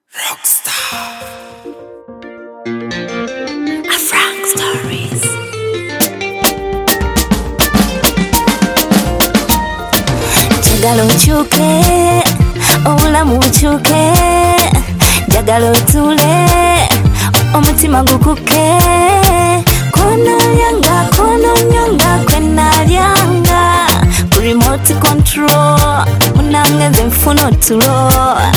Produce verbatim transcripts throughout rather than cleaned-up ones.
Rockstar. A Frank Stories. Jagala uchuke, obulamu buchuke. Jagala otule, omutima gukuke. Kono lyanga, kono nyonga, kwena lyanga. Ku remote control, munange nze nfuna otulo.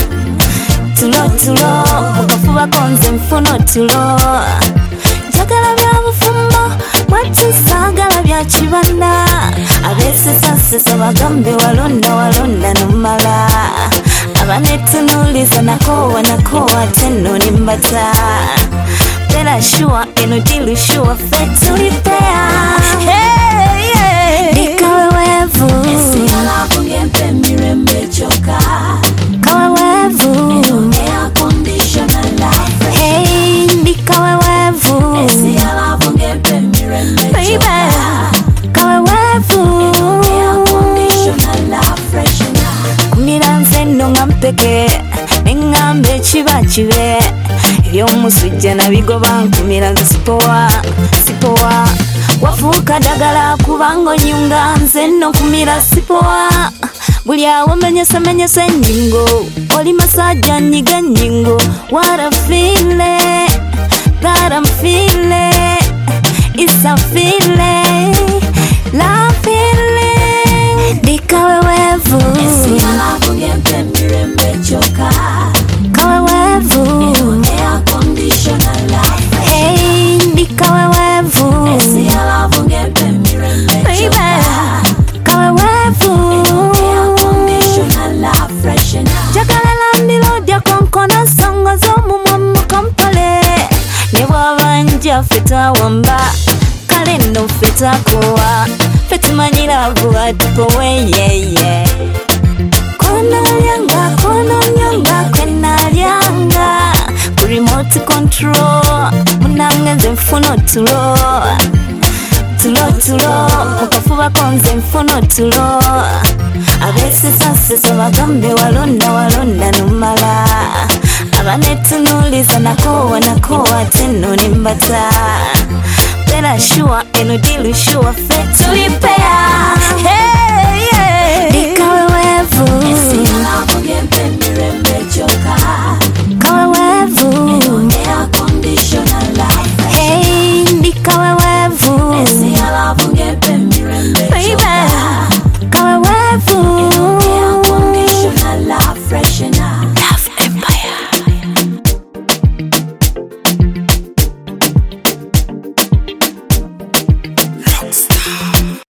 Tulo tulo, mukafuba konze nfuna otulo. Jagala bya bufumbo, mwati sagala bya kibanda. Abesesasesa bagambe walonda walonda numala. Abanetunuliza nakowa nakowa teno nimbata. Better sure, eno dilu sure, fetu lipea. Hey, yeah. Dikawe wevu esi alafu ngempe mirembe choka. Kawe wevu eno air conditioner love. Hey, dikawe wevu esi alafu ngempe mirembe choka. Kawe wevu eno air conditioner love freshener. Kumira nze nonga mpeke nengambe chiba chibe. Ebyomusujja nabigoba nkumira nze sipowa sipowa. Wafuuka dagala kubanga nyunga nze nkumira sipowa. Buli awo menyese menyese nyingo, oli masajja nyiga nyingo. What a feeling that I'm feeling, it's a feeling, love feeling. Dikawe wevu esi alafu ngempe mirembe choka. Kawe wevu air conditioner love. Hey, dikawe wevu esi alafu ngempe mirembe choka. Kawe wevu air conditioner love freshener. Jagala lambilo dya konkona songo z'omumwa mukampale. Ne bw'aba nja feta wamba kale nno feta kuwa. Fetumanyira vuba tupowe yeye. Kono lyanga, kono nyonga, kwena lyanga. Ku remote control, munange nze nfuna otulo. Tulo tulo, mukafuba konze nfuna otulo. Abesesasesa bagambe walonda walonda numala. Abanetunuliza nakowa nakowa teno nimbata. Better sure, eno dilu sure, fetu lipea.